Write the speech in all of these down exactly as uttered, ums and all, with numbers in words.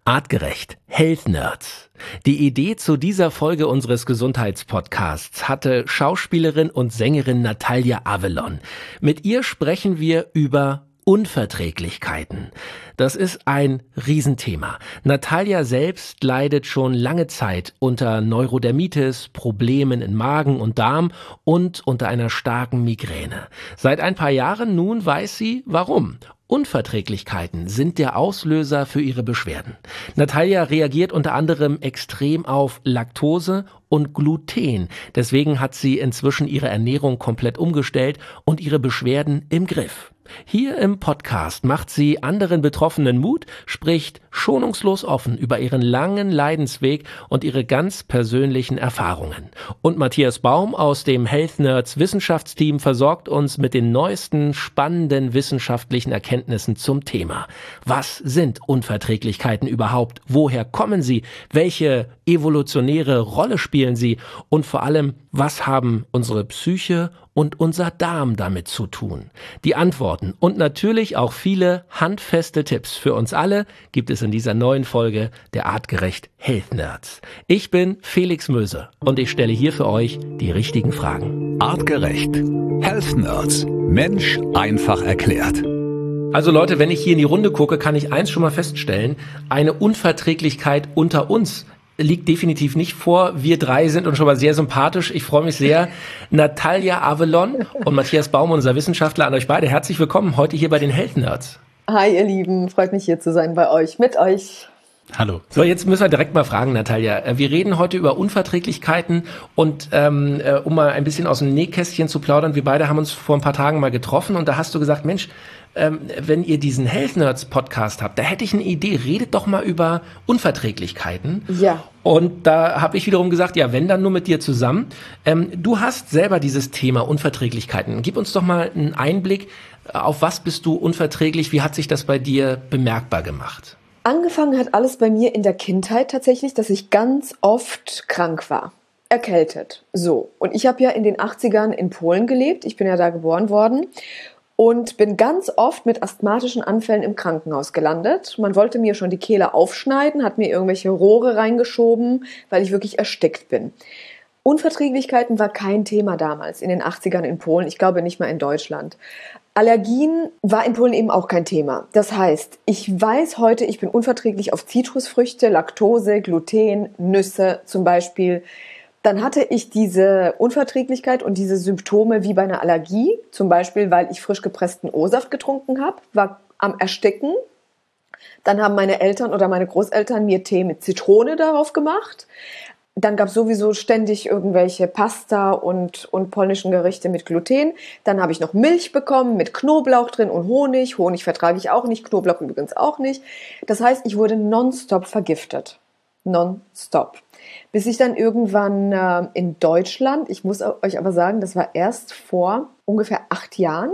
Artgerecht. Health Nerds. Die Idee zu dieser Folge unseres Gesundheitspodcasts hatte Schauspielerin und Sängerin Natalia Avalon. Mit ihr sprechen wir über Unverträglichkeiten. Das ist ein Riesenthema. Natalia selbst leidet schon lange Zeit unter Neurodermitis, Problemen in Magen und Darm und unter einer starken Migräne. Seit ein paar Jahren nun weiß sie, warum. Unverträglichkeiten sind der Auslöser für ihre Beschwerden. Natalia reagiert unter anderem extrem auf Laktose und Gluten. Deswegen hat sie inzwischen ihre Ernährung komplett umgestellt und ihre Beschwerden im Griff. Hier im Podcast macht sie anderen Betroffenen Mut, spricht schonungslos offen über ihren langen Leidensweg und ihre ganz persönlichen Erfahrungen. Und Matthias Baum aus dem Health Nerds Wissenschaftsteam versorgt uns mit den neuesten spannenden wissenschaftlichen Erkenntnissen zum Thema. Was sind Unverträglichkeiten überhaupt? Woher kommen sie? Welche evolutionäre Rolle spielen sie? Und vor allem, was haben unsere Psyche und unser Darm damit zu tun? Die Antworten und natürlich auch viele handfeste Tipps für uns alle gibt es in dieser neuen Folge der Artgerecht Health Nerds. Ich bin Felix Möse und ich stelle hier für euch die richtigen Fragen. Artgerecht. Health Nerds. Mensch einfach erklärt. Also Leute, wenn ich hier in die Runde gucke, kann ich eins schon mal feststellen: Eine Unverträglichkeit unter uns liegt definitiv nicht vor. Wir drei sind uns schon mal sehr sympathisch. Ich freue mich sehr. Natalia Avalon und Matthias Baum, unser Wissenschaftler, an euch beide. Herzlich willkommen heute hier bei den Health Nerds. Hi ihr Lieben, freut mich hier zu sein bei euch, mit euch. Hallo. So, jetzt müssen wir direkt mal fragen, Natalia. Wir reden heute über Unverträglichkeiten und ähm, um mal ein bisschen aus dem Nähkästchen zu plaudern, wir beide haben uns vor ein paar Tagen mal getroffen und da hast du gesagt, Mensch, ähm, wenn ihr diesen Health Nerds Podcast habt, da hätte ich eine Idee, redet doch mal über Unverträglichkeiten. Ja. Und da habe ich wiederum gesagt, ja, wenn, dann nur mit dir zusammen. Ähm, du hast selber dieses Thema Unverträglichkeiten. Gib uns doch mal einen Einblick, auf was bist du unverträglich, wie hat sich das bei dir bemerkbar gemacht? Angefangen hat alles bei mir in der Kindheit tatsächlich, dass ich ganz oft krank war, erkältet. So, und ich habe ja in den achtzigern in Polen gelebt, ich bin ja da geboren worden und bin ganz oft mit asthmatischen Anfällen im Krankenhaus gelandet. Man wollte mir schon die Kehle aufschneiden, hat mir irgendwelche Rohre reingeschoben, weil ich wirklich erstickt bin. Unverträglichkeiten war kein Thema damals in den achtzigern in Polen, ich glaube nicht mal in Deutschland. Allergien war in Polen eben auch kein Thema. Das heißt, ich weiß heute, ich bin unverträglich auf Zitrusfrüchte, Laktose, Gluten, Nüsse zum Beispiel. Dann hatte ich diese Unverträglichkeit und diese Symptome wie bei einer Allergie, zum Beispiel, weil ich frisch gepressten O-Saft getrunken habe, war am Ersticken. Dann haben meine Eltern oder meine Großeltern mir Tee mit Zitrone darauf gemacht. Dann gab es sowieso ständig irgendwelche Pasta und, und polnischen Gerichte mit Gluten. Dann habe ich noch Milch bekommen mit Knoblauch drin und Honig. Honig vertrage ich auch nicht, Knoblauch übrigens auch nicht. Das heißt, ich wurde nonstop vergiftet. Nonstop. Bis ich dann irgendwann äh, in Deutschland, ich muss euch aber sagen, das war erst vor ungefähr acht Jahren,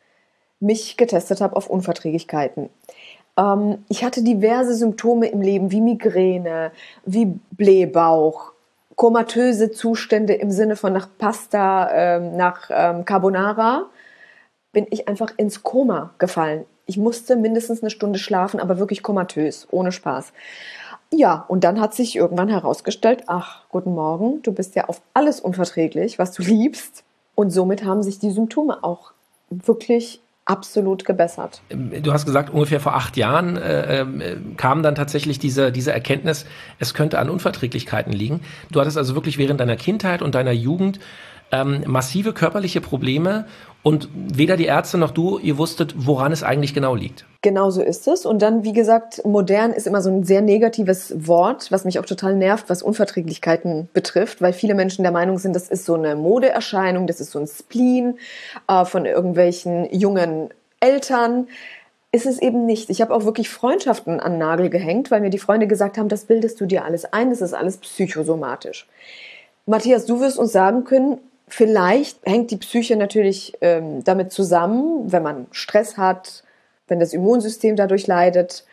mich getestet habe auf Unverträglichkeiten. Ähm, ich hatte diverse Symptome im Leben, wie Migräne, wie Blähbauch, komatöse Zustände im Sinne von nach Pasta, ähm, nach ähm, Carbonara, bin ich einfach ins Koma gefallen. Ich musste mindestens eine Stunde schlafen, aber wirklich komatös, ohne Spaß. Ja, und dann hat sich irgendwann herausgestellt, ach, guten Morgen, du bist ja auf alles unverträglich, was du liebst. Und somit haben sich die Symptome auch wirklich absolut gebessert. Du hast gesagt, ungefähr vor acht Jahren äh, äh, kam dann tatsächlich diese, diese Erkenntnis, es könnte an Unverträglichkeiten liegen. Du hattest also wirklich während deiner Kindheit und deiner Jugend ähm, massive körperliche Probleme und weder die Ärzte noch du, ihr wusstet, woran es eigentlich genau liegt. Genau so ist es. Und dann, wie gesagt, modern ist immer so ein sehr negatives Wort, was mich auch total nervt, was Unverträglichkeiten betrifft, weil viele Menschen der Meinung sind, das ist so eine Modeerscheinung, das ist so ein Spleen äh, von irgendwelchen jungen Eltern. Ist es eben nicht. Ich habe auch wirklich Freundschaften an den Nagel gehängt, weil mir die Freunde gesagt haben, das bildest du dir alles ein, das ist alles psychosomatisch. Matthias, du wirst uns sagen können, vielleicht hängt die Psyche natürlich ähm, damit zusammen, wenn man Stress hat, wenn das Immunsystem dadurch leidet.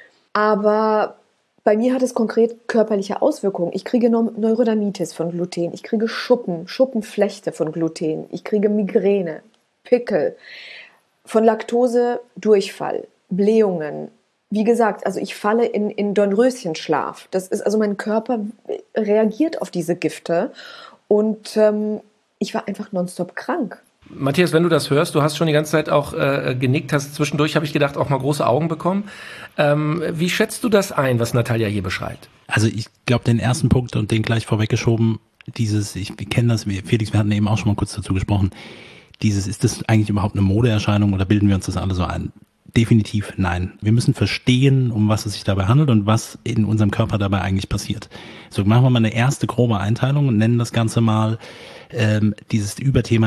Aber bei mir hat es konkret körperliche Auswirkungen. Ich kriege Neurodermitis von Gluten, ich kriege Schuppen, Schuppenflechte von Gluten, ich kriege Migräne, Pickel, von Laktose Durchfall, Blähungen, wie gesagt, also ich falle in, in Dornröschenschlaf. Das ist, also mein Körper reagiert auf diese Gifte und ähm, ich war einfach nonstop krank. Matthias, wenn du das hörst, du hast schon die ganze Zeit auch äh, genickt, hast zwischendurch, habe ich gedacht, auch mal große Augen bekommen. Ähm, wie schätzt du das ein, was Natalia hier beschreibt? Also ich glaube, den ersten Punkt und den gleich vorweggeschoben, dieses, ich, wir kennen das, Felix, wir hatten eben auch schon mal kurz dazu gesprochen, dieses, ist das eigentlich überhaupt eine Modeerscheinung oder bilden wir uns das alle so ein? Definitiv nein. Wir müssen verstehen, um was es sich dabei handelt und was in unserem Körper dabei eigentlich passiert. So, machen wir mal eine erste grobe Einteilung und nennen das Ganze mal ähm, dieses Überthema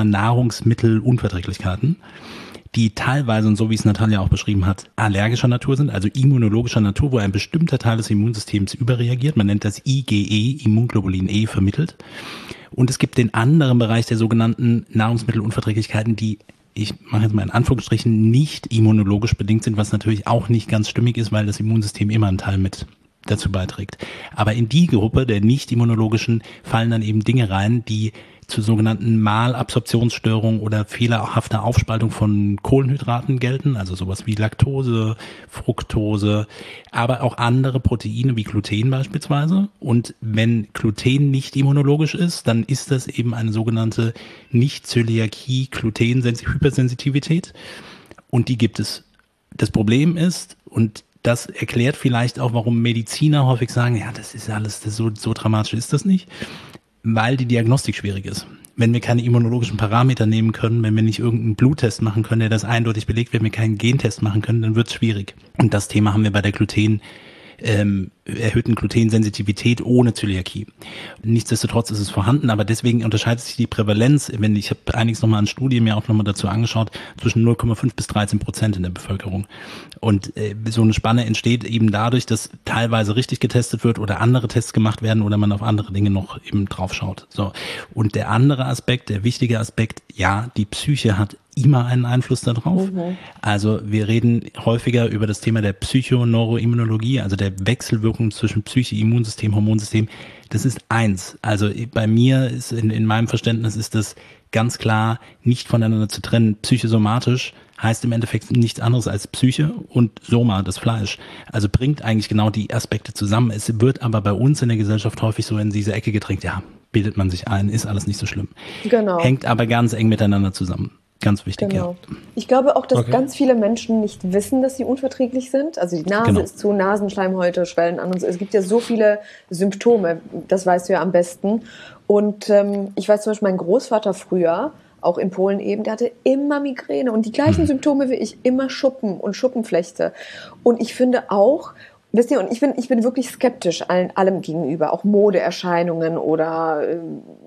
Nahrungsmittelunverträglichkeiten, die teilweise, und so wie es Natalia auch beschrieben hat, allergischer Natur sind, also immunologischer Natur, wo ein bestimmter Teil des Immunsystems überreagiert. Man nennt das I G E, Immunglobulin E, vermittelt. Und es gibt den anderen Bereich der sogenannten Nahrungsmittelunverträglichkeiten, die, ich mache jetzt mal in Anführungsstrichen, nicht immunologisch bedingt sind, was natürlich auch nicht ganz stimmig ist, weil das Immunsystem immer einen Teil mit dazu beiträgt. Aber in die Gruppe der nicht immunologischen fallen dann eben Dinge rein, die zu sogenannten Malabsorptionsstörungen oder fehlerhafter Aufspaltung von Kohlenhydraten gelten, also sowas wie Laktose, Fructose, aber auch andere Proteine wie Gluten beispielsweise. Und wenn Gluten nicht immunologisch ist, dann ist das eben eine sogenannte Nicht-Zöliakie, Gluten-Hypersensitivität, und die gibt es. Das Problem ist, und das erklärt vielleicht auch, warum Mediziner häufig sagen, ja, das ist alles, das so, so dramatisch ist das nicht, weil die Diagnostik schwierig ist. Wenn wir keine immunologischen Parameter nehmen können, wenn wir nicht irgendeinen Bluttest machen können, der das eindeutig belegt, wenn wir keinen Gentest machen können, dann wird es schwierig. Und das Thema haben wir bei der Gluten, ähm, erhöhten Glutensensitivität ohne Zöliakie. Nichtsdestotrotz ist es vorhanden, aber deswegen unterscheidet sich die Prävalenz, wenn ich habe einiges nochmal an Studien mir auch nochmal dazu angeschaut, zwischen null Komma fünf bis dreizehn Prozent in der Bevölkerung. Und äh, so eine Spanne entsteht eben dadurch, dass teilweise richtig getestet wird oder andere Tests gemacht werden oder man auf andere Dinge noch eben drauf schaut. So. Und der andere Aspekt, der wichtige Aspekt, ja, die Psyche hat immer einen Einfluss darauf. Mhm. Also wir reden häufiger über das Thema der Psychoneuroimmunologie, also der Wechselwirkung zwischen Psyche, Immunsystem, Hormonsystem. Das ist eins. Also bei mir ist in, in meinem Verständnis ist das ganz klar nicht voneinander zu trennen. Psychosomatisch heißt im Endeffekt nichts anderes als Psyche und Soma, das Fleisch. Also bringt eigentlich genau die Aspekte zusammen. Es wird aber bei uns in der Gesellschaft häufig so in diese Ecke gedrängt, ja, bildet man sich ein, ist alles nicht so schlimm. Genau. Hängt aber ganz eng miteinander zusammen. Ganz wichtig, genau. Ja. Ich glaube auch, dass okay. ganz viele Menschen nicht wissen, dass sie unverträglich sind. Also die Nase genau. ist zu, Nasenschleimhäute schwellen an und so. Es gibt ja so viele Symptome, das weißt du ja am besten. Und ähm, ich weiß zum Beispiel, mein Großvater früher, auch in Polen eben, der hatte immer Migräne und die gleichen hm. Symptome wie ich, immer Schuppen und Schuppenflechte. Und ich finde auch, wisst ihr, und ich bin, ich bin wirklich skeptisch allen, allem gegenüber, auch Modeerscheinungen oder äh,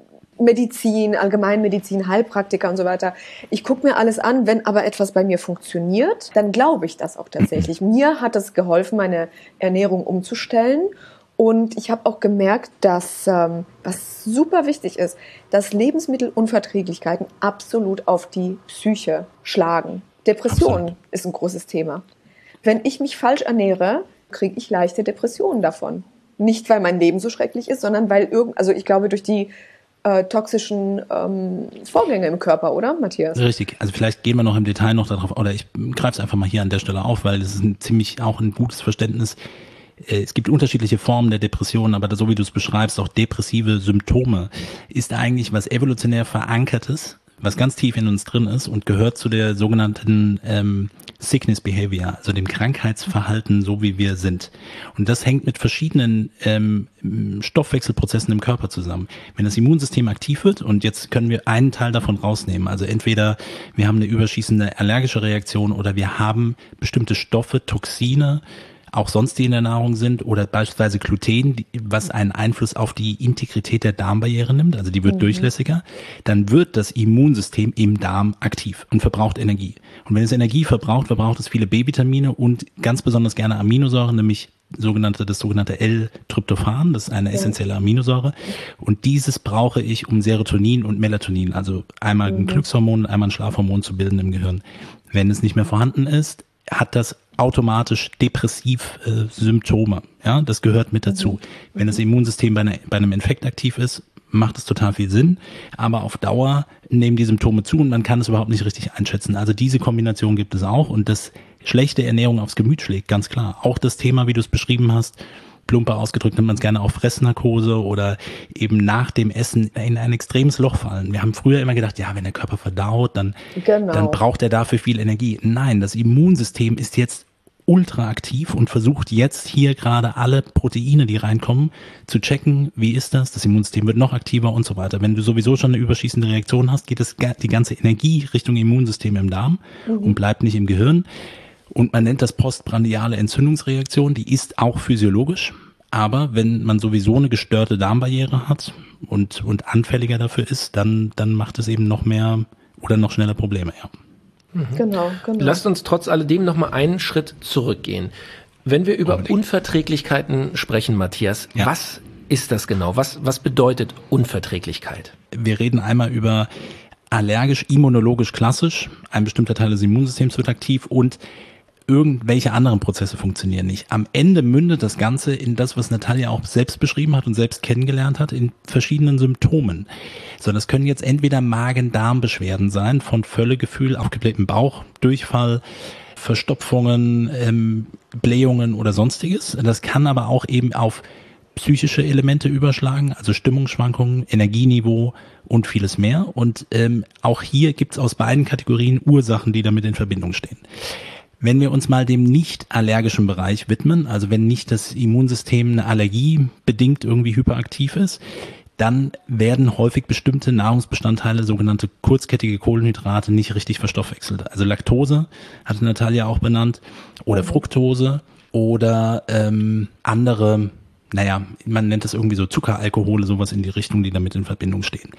Medizin, Allgemeinmedizin, Heilpraktiker und so weiter. Ich gucke mir alles an, wenn aber etwas bei mir funktioniert, dann glaube ich das auch tatsächlich. Mir hat es geholfen, meine Ernährung umzustellen, und ich habe auch gemerkt, dass, ähm, was super wichtig ist, dass Lebensmittelunverträglichkeiten absolut auf die Psyche schlagen. Depression absolut. Ist ein großes Thema. Wenn ich mich falsch ernähre, kriege ich leichte Depressionen davon. Nicht, weil mein Leben so schrecklich ist, sondern weil irgend, also ich glaube, durch die Äh, toxischen ähm, Vorgänge im Körper, oder, Matthias? Richtig. Also vielleicht gehen wir noch im Detail noch darauf, oder ich greife es einfach mal hier an der Stelle auf, weil es ist ein ziemlich auch ein gutes Verständnis. Äh, es gibt unterschiedliche Formen der Depression, aber so wie du es beschreibst, auch depressive Symptome, ist eigentlich was evolutionär Verankertes, was ganz tief in uns drin ist und gehört zu der sogenannten ähm, Sickness Behavior, also dem Krankheitsverhalten, so wie wir sind. Und das hängt mit verschiedenen ähm, Stoffwechselprozessen im Körper zusammen. Wenn das Immunsystem aktiv wird, und jetzt können wir einen Teil davon rausnehmen, also entweder wir haben eine überschießende allergische Reaktion oder wir haben bestimmte Stoffe, Toxine, auch sonst die in der Nahrung sind, oder beispielsweise Gluten, was einen Einfluss auf die Integrität der Darmbarriere nimmt, also die wird mhm. durchlässiger, dann wird das Immunsystem im Darm aktiv und verbraucht Energie. Und wenn es Energie verbraucht, verbraucht es viele B-Vitamine und ganz besonders gerne Aminosäuren, nämlich sogenannte, das sogenannte L-Tryptophan, das ist eine essentielle Aminosäure. Und dieses brauche ich, um Serotonin und Melatonin, also einmal ein mhm. Glückshormon, einmal ein Schlafhormon zu bilden im Gehirn. Wenn es nicht mehr vorhanden ist, hat das automatisch depressiv äh, Symptome. Ja, das gehört mit dazu. Mhm. Wenn das Immunsystem bei, einer, bei einem Infekt aktiv ist, macht es total viel Sinn. Aber auf Dauer nehmen die Symptome zu und man kann es überhaupt nicht richtig einschätzen. Also diese Kombination gibt es auch, und das schlechte Ernährung aufs Gemüt schlägt, ganz klar. Auch das Thema, wie du es beschrieben hast, plumper ausgedrückt, nennt man es gerne auch Fressnarkose oder eben nach dem Essen in ein extremes Loch fallen. Wir haben früher immer gedacht, ja, wenn der Körper verdaut, dann, genau. dann braucht er dafür viel Energie. Nein, das Immunsystem ist jetzt ultra aktiv und versucht jetzt hier gerade alle Proteine, die reinkommen, zu checken, wie ist das, das Immunsystem wird noch aktiver und so weiter. Wenn du sowieso schon eine überschießende Reaktion hast, geht es die ganze Energie Richtung Immunsystem im Darm mhm. und bleibt nicht im Gehirn. Und man nennt das postprandiale Entzündungsreaktion, die ist auch physiologisch. Aber wenn man sowieso eine gestörte Darmbarriere hat und, und anfälliger dafür ist, dann, dann macht es eben noch mehr oder noch schneller Probleme, ja. Mhm. Genau, genau. Lasst uns trotz alledem noch mal einen Schritt zurückgehen. Wenn wir über Unbedingt. Unverträglichkeiten sprechen, Matthias, ja. was ist das genau? Was, was bedeutet Unverträglichkeit? Wir reden einmal über allergisch, immunologisch klassisch. Ein bestimmter Teil des Immunsystems wird aktiv und irgendwelche anderen Prozesse funktionieren nicht. Am Ende mündet das Ganze in das, was Natalia auch selbst beschrieben hat und selbst kennengelernt hat, in verschiedenen Symptomen. So, das können jetzt entweder Magen-Darm-Beschwerden sein, von Völlegefühl, aufgeblähtem Bauch, Durchfall, Verstopfungen, ähm, Blähungen oder sonstiges. Das kann aber auch eben auf psychische Elemente überschlagen, also Stimmungsschwankungen, Energieniveau und vieles mehr. Und ähm, auch hier gibt's aus beiden Kategorien Ursachen, die damit in Verbindung stehen. Wenn wir uns mal dem nicht allergischen Bereich widmen, also wenn nicht das Immunsystem eine Allergie bedingt irgendwie hyperaktiv ist, dann werden häufig bestimmte Nahrungsbestandteile, sogenannte kurzkettige Kohlenhydrate, nicht richtig verstoffwechselt. Also Laktose, hatte Natalia auch benannt, oder Fructose oder ähm, andere, naja, man nennt das irgendwie so Zuckeralkohole, sowas in die Richtung, die damit in Verbindung stehen.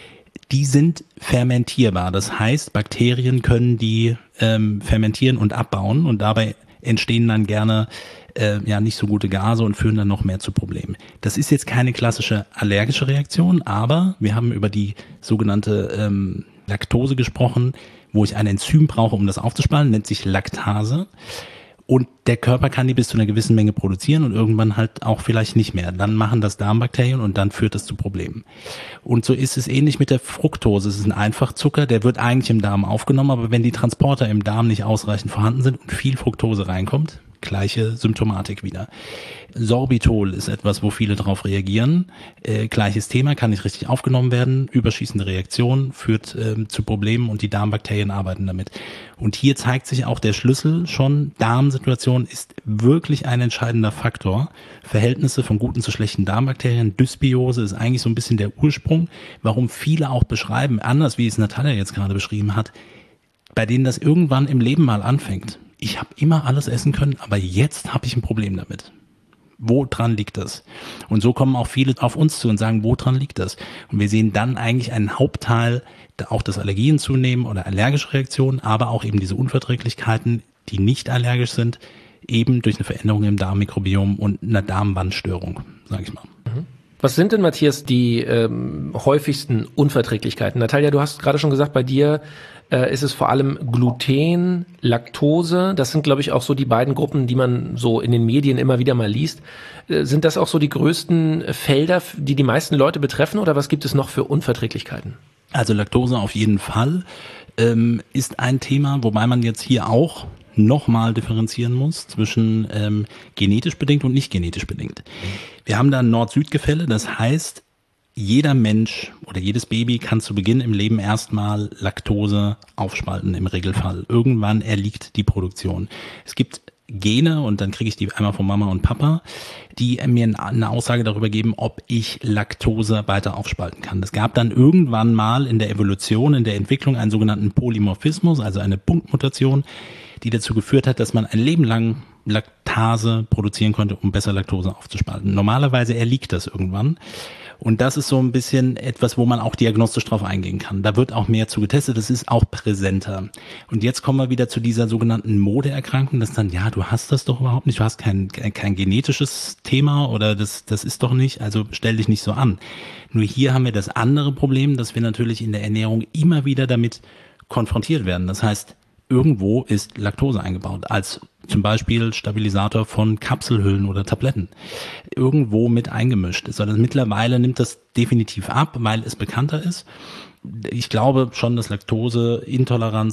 Die sind fermentierbar, das heißt, Bakterien können die ähm, fermentieren und abbauen und dabei entstehen dann gerne äh, ja nicht so gute Gase und führen dann noch mehr zu Problemen. Das ist jetzt keine klassische allergische Reaktion, aber wir haben über die sogenannte ähm, Laktose gesprochen, wo ich ein Enzym brauche, um das aufzuspalten, nennt sich Laktase. Und der Körper kann die bis zu einer gewissen Menge produzieren und irgendwann halt auch vielleicht nicht mehr. Dann machen das Darmbakterien und dann führt das zu Problemen. Und so ist es ähnlich mit der Fructose. Es ist ein Einfachzucker, der wird eigentlich im Darm aufgenommen, aber wenn die Transporter im Darm nicht ausreichend vorhanden sind und viel Fructose reinkommt, gleiche Symptomatik wieder. Sorbitol ist etwas, wo viele darauf reagieren. Äh, gleiches Thema, kann nicht richtig aufgenommen werden. Überschießende Reaktion führt ähm, zu Problemen und die Darmbakterien arbeiten damit. Und hier zeigt sich auch der Schlüssel schon. Darmsituation ist wirklich ein entscheidender Faktor. Verhältnisse von guten zu schlechten Darmbakterien. Dysbiose ist eigentlich so ein bisschen der Ursprung, warum viele auch beschreiben, anders wie es Natalia jetzt gerade beschrieben hat, bei denen das irgendwann im Leben mal anfängt. Ich habe immer alles essen können, aber jetzt habe ich ein Problem damit. Wo dran liegt das? Und so kommen auch viele auf uns zu und sagen, wo dran liegt das? Und wir sehen dann eigentlich einen Hauptteil, auch das Allergien zunehmen oder allergische Reaktionen, aber auch eben diese Unverträglichkeiten, die nicht allergisch sind, eben durch eine Veränderung im Darmmikrobiom und einer Darmwandstörung, sage ich mal. Was sind denn, Matthias, die ähm, häufigsten Unverträglichkeiten? Natalia, du hast gerade schon gesagt, bei dir äh, ist es vor allem Gluten, Laktose. Das sind, glaube ich, auch so die beiden Gruppen, die man so in den Medien immer wieder mal liest. Äh, sind das auch so die größten Felder, die die meisten Leute betreffen, oder was gibt es noch für Unverträglichkeiten? Also Laktose auf jeden Fall ähm, ist ein Thema, wobei man jetzt hier auch nochmal differenzieren muss zwischen ähm, genetisch bedingt und nicht genetisch bedingt. Wir haben da ein Nord-Süd-Gefälle, das heißt, jeder Mensch oder jedes Baby kann zu Beginn im Leben erstmal Laktose aufspalten im Regelfall. Irgendwann erliegt die Produktion. Es gibt Gene, und dann kriege ich die einmal von Mama und Papa, die mir eine Aussage darüber geben, ob ich Laktose weiter aufspalten kann. Es gab dann irgendwann mal in der Evolution, in der Entwicklung einen sogenannten Polymorphismus, also eine Punktmutation, die dazu geführt hat, dass man ein Leben lang Laktase produzieren konnte, um besser Laktose aufzuspalten. Normalerweise erliegt das irgendwann. Und das ist so ein bisschen etwas, wo man auch diagnostisch drauf eingehen kann. Da wird auch mehr zu getestet, das ist auch präsenter. Und jetzt kommen wir wieder zu dieser sogenannten Modeerkrankung, dass dann, ja, du hast das doch überhaupt nicht, du hast kein, kein genetisches Thema oder das, das ist doch nicht, also stell dich nicht so an. Nur hier haben wir das andere Problem, dass wir natürlich in der Ernährung immer wieder damit konfrontiert werden. Das heißt, irgendwo ist Laktose eingebaut, als zum Beispiel Stabilisator von Kapselhüllen oder Tabletten. Irgendwo mit eingemischt ist. Also mittlerweile nimmt das definitiv ab, weil es bekannter ist. Ich glaube schon, dass Laktoseintoleranz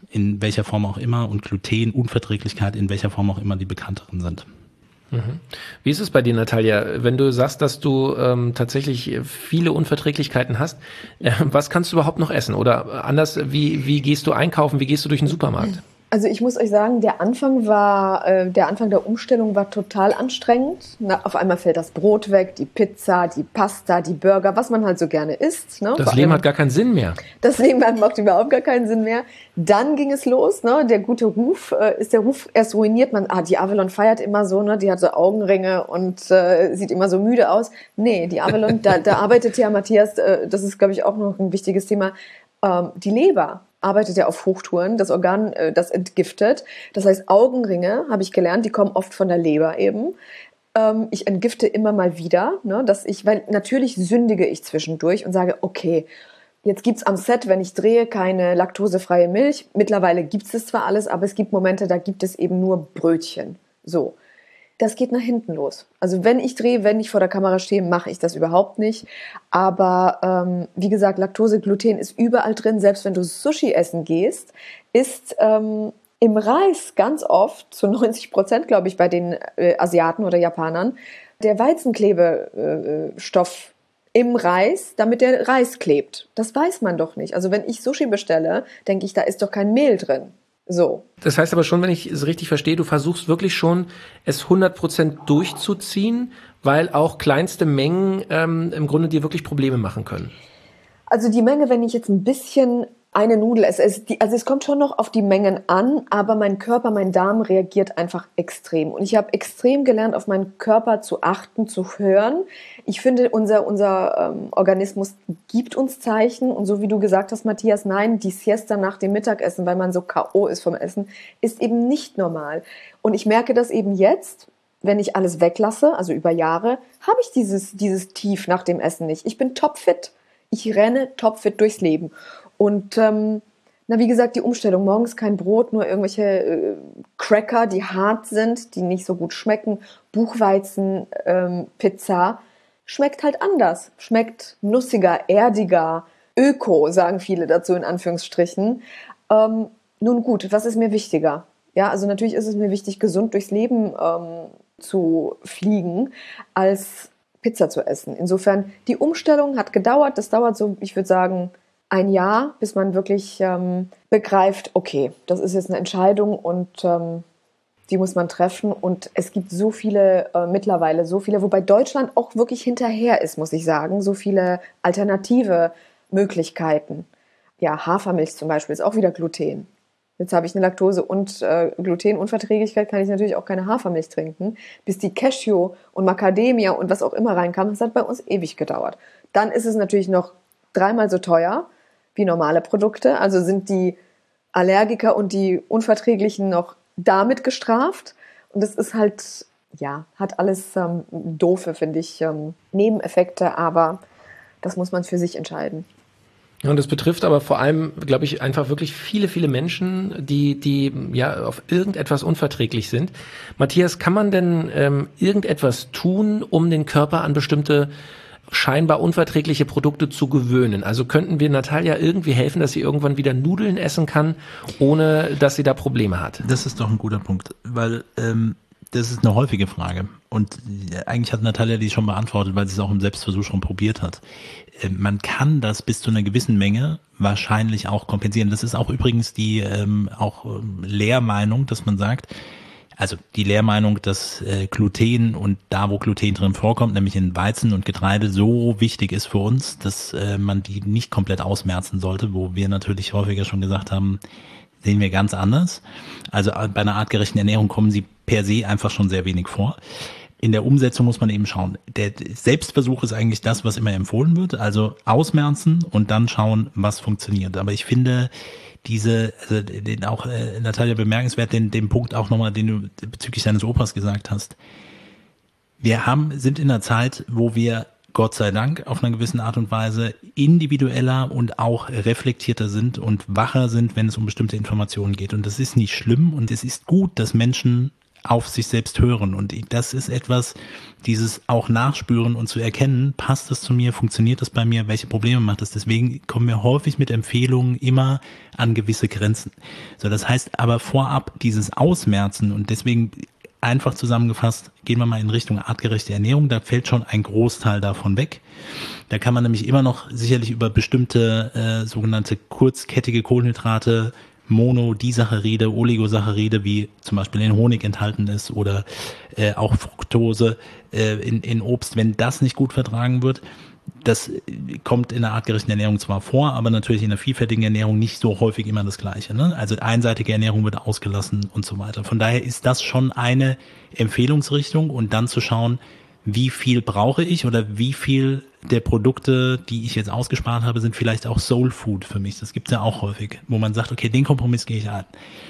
in welcher Form auch immer, und Glutenunverträglichkeit in welcher Form auch immer die bekannteren sind. Mhm. Wie ist es bei dir, Natalia? Wenn du sagst, dass du ähm, tatsächlich viele Unverträglichkeiten hast, äh, was kannst du überhaupt noch essen? Oder anders, wie, wie gehst du einkaufen? Wie gehst du durch den Supermarkt? Also ich muss euch sagen, der Anfang war, äh, der Anfang der Umstellung war total anstrengend. Na, auf einmal fällt das Brot weg, die Pizza, die Pasta, die Burger, was man halt so gerne isst. Ne? Das Vor Leben allem, hat gar keinen Sinn mehr. Das Leben macht überhaupt gar keinen Sinn mehr. Dann ging es los, ne? Der gute Ruf, äh, ist der Ruf erst ruiniert. Man, ah, die Avalon feiert immer so, ne? Die hat so Augenringe und äh, sieht immer so müde aus. Nee, die Avalon, da, da arbeitet ja Matthias, äh, das ist, glaube ich, auch noch ein wichtiges Thema, ähm, die Leber arbeitet ja auf Hochtouren, das Organ, äh, das entgiftet. Das heißt, Augenringe, habe ich gelernt, die kommen oft von der Leber eben. Ähm, ich entgifte immer mal wieder, ne, dass ich, weil natürlich sündige ich zwischendurch und sage, okay, jetzt gibt's am Set, wenn ich drehe, keine laktosefreie Milch. Mittlerweile gibt's es zwar alles, aber es gibt Momente, da gibt es eben nur Brötchen. So. Das geht nach hinten los. Also wenn ich drehe, wenn ich vor der Kamera stehe, mache ich das überhaupt nicht. Aber ähm, wie gesagt, Laktose, Gluten ist überall drin. Selbst wenn du Sushi essen gehst, ist ähm, im Reis ganz oft, zu neunzig Prozent, glaube ich, bei den äh, Asiaten oder Japanern, der Weizenklebstoff äh, im Reis, damit der Reis klebt. Das weiß man doch nicht. Also wenn ich Sushi bestelle, denke ich, da ist doch kein Mehl drin. So. Das heißt aber schon, wenn ich es richtig verstehe, du versuchst wirklich schon, es hundert Prozent durchzuziehen, weil auch kleinste Mengen ähm, im Grunde dir wirklich Probleme machen können. Also die Menge, wenn ich jetzt ein bisschen eine Nudel esse, es, die, also es kommt schon noch auf die Mengen an, aber mein Körper, mein Darm reagiert einfach extrem. Und ich habe extrem gelernt, auf meinen Körper zu achten, zu hören. Ich finde, unser, unser ähm, Organismus gibt uns Zeichen. Und so wie du gesagt hast, Matthias, nein, die Siesta nach dem Mittagessen, weil man so K O ist vom Essen, ist eben nicht normal. Und ich merke das eben jetzt, wenn ich alles weglasse, also über Jahre, habe ich dieses, dieses Tief nach dem Essen nicht. Ich bin topfit. Ich renne topfit durchs Leben. Und ähm, na wie gesagt, die Umstellung, morgens kein Brot, nur irgendwelche äh, Cracker, die hart sind, die nicht so gut schmecken, Buchweizen, ähm, Pizza, schmeckt halt anders, schmeckt nussiger, erdiger, öko, sagen viele dazu in Anführungsstrichen. Ähm, nun gut, was ist mir wichtiger? Ja, also natürlich ist es mir wichtig, gesund durchs Leben ähm, zu fliegen, als Pizza zu essen. Insofern, die Umstellung hat gedauert, das dauert so, ich würde sagen, ein Jahr, bis man wirklich ähm, begreift, okay, das ist jetzt eine Entscheidung und ähm, die muss man treffen. Und es gibt so viele, äh, mittlerweile so viele, wobei Deutschland auch wirklich hinterher ist, muss ich sagen, so viele alternative Möglichkeiten. Ja, Hafermilch zum Beispiel ist auch wieder Gluten. Jetzt habe ich eine Laktose- und äh, Glutenunverträglichkeit, kann ich natürlich auch keine Hafermilch trinken. Bis die Cashew und Macadamia und was auch immer reinkam, das hat bei uns ewig gedauert. Dann ist es natürlich noch dreimal so teuer wie normale Produkte. Also sind die Allergiker und die Unverträglichen noch damit gestraft. Und das ist halt, ja, hat alles ähm, doofe, finde ich, ähm, Nebeneffekte, aber das muss man für sich entscheiden. Ja, und das betrifft aber vor allem, glaube ich, einfach wirklich viele, viele Menschen, die, die ja auf irgendetwas unverträglich sind. Matthias, kann man denn ähm, irgendetwas tun, um den Körper an bestimmte scheinbar unverträgliche Produkte zu gewöhnen? Also könnten wir Natalia irgendwie helfen, dass sie irgendwann wieder Nudeln essen kann, ohne dass sie da Probleme hat? Das ist doch ein guter Punkt, weil ähm, das ist eine häufige Frage. Und eigentlich hat Natalia die schon beantwortet, weil sie es auch im Selbstversuch schon probiert hat. Äh, man kann das bis zu einer gewissen Menge wahrscheinlich auch kompensieren. Das ist auch übrigens die ähm, auch ähm, Lehrmeinung, dass man sagt, also die Lehrmeinung, dass äh, Gluten und da, wo Gluten drin vorkommt, nämlich in Weizen und Getreide, so wichtig ist für uns, dass äh, man die nicht komplett ausmerzen sollte, wo wir natürlich häufiger schon gesagt haben, sehen wir ganz anders. Also bei einer artgerechten Ernährung kommen sie per se einfach schon sehr wenig vor. In der Umsetzung muss man eben schauen. Der Selbstversuch ist eigentlich das, was immer empfohlen wird. Also ausmerzen und dann schauen, was funktioniert. Aber ich finde diese, also den auch äh, Natalia bemerkenswert, den, den Punkt auch nochmal, den du bezüglich deines Opas gesagt hast. Wir haben, sind in einer Zeit, wo wir Gott sei Dank auf einer gewissen Art und Weise individueller und auch reflektierter sind und wacher sind, wenn es um bestimmte Informationen geht. Und das ist nicht schlimm und es ist gut, dass Menschen auf sich selbst hören. Und das ist etwas, dieses auch nachspüren und zu erkennen, passt das zu mir, funktioniert das bei mir, welche Probleme macht das? Deswegen kommen wir häufig mit Empfehlungen immer an gewisse Grenzen. So, das heißt aber vorab dieses Ausmerzen, und deswegen einfach zusammengefasst, gehen wir mal in Richtung artgerechte Ernährung, da fällt schon ein Großteil davon weg. Da kann man nämlich immer noch sicherlich über bestimmte äh, sogenannte kurzkettige Kohlenhydrate, Monodisaccharide, Oligosaccharide, wie zum Beispiel in Honig enthalten ist, oder äh, auch Fructose äh, in, in Obst, wenn das nicht gut vertragen wird, das kommt in der artgerechten Ernährung zwar vor, aber natürlich in der vielfältigen Ernährung nicht so häufig immer das Gleiche, ne? Also einseitige Ernährung wird ausgelassen und so weiter. Von daher ist das schon eine Empfehlungsrichtung, und dann zu schauen, wie viel brauche ich oder wie viel der Produkte, die ich jetzt ausgespart habe, sind vielleicht auch Soul Food für mich. Das gibt's ja auch häufig, wo man sagt, okay, den Kompromiss gehe ich ein.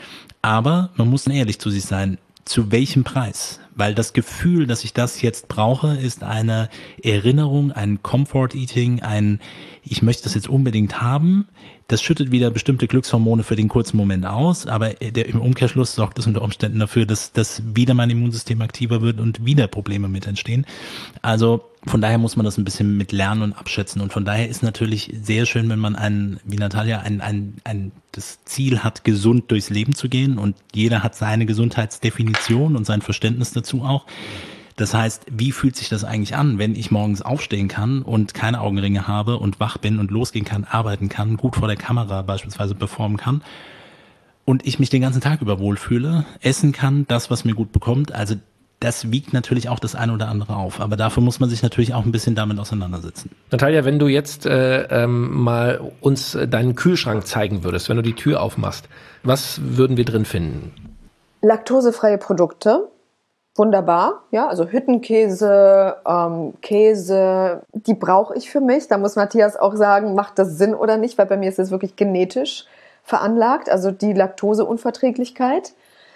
Aber man muss ehrlich zu sich sein, zu welchem Preis? Weil das Gefühl, dass ich das jetzt brauche, ist eine Erinnerung, ein Comfort Eating, ein ich möchte das jetzt unbedingt haben. Das schüttet wieder bestimmte Glückshormone für den kurzen Moment aus, aber der, im Umkehrschluss sorgt es unter Umständen dafür, dass, dass wieder mein Immunsystem aktiver wird und wieder Probleme mit entstehen. Also von daher muss man das ein bisschen mit lernen und abschätzen. Und von daher ist natürlich sehr schön, wenn man ein, wie Natalia, ein, ein, ein, das Ziel hat, gesund durchs Leben zu gehen, und jeder hat seine Gesundheitsdefinition und sein Verständnis dazu auch. Das heißt, wie fühlt sich das eigentlich an, wenn ich morgens aufstehen kann und keine Augenringe habe und wach bin und losgehen kann, arbeiten kann, gut vor der Kamera beispielsweise performen kann und ich mich den ganzen Tag über wohlfühle, essen kann, das, was mir gut bekommt. Also das wiegt natürlich auch das eine oder andere auf. Aber dafür muss man sich natürlich auch ein bisschen damit auseinandersetzen. Natalia, wenn du jetzt äh, ähm, mal uns deinen Kühlschrank zeigen würdest, wenn du die Tür aufmachst, was würden wir drin finden? Laktosefreie Produkte. Wunderbar, ja, also Hüttenkäse, ähm, Käse, die brauche ich für mich. Da muss Matthias auch sagen, macht das Sinn oder nicht, weil bei mir ist das wirklich genetisch veranlagt, also die Laktoseunverträglichkeit.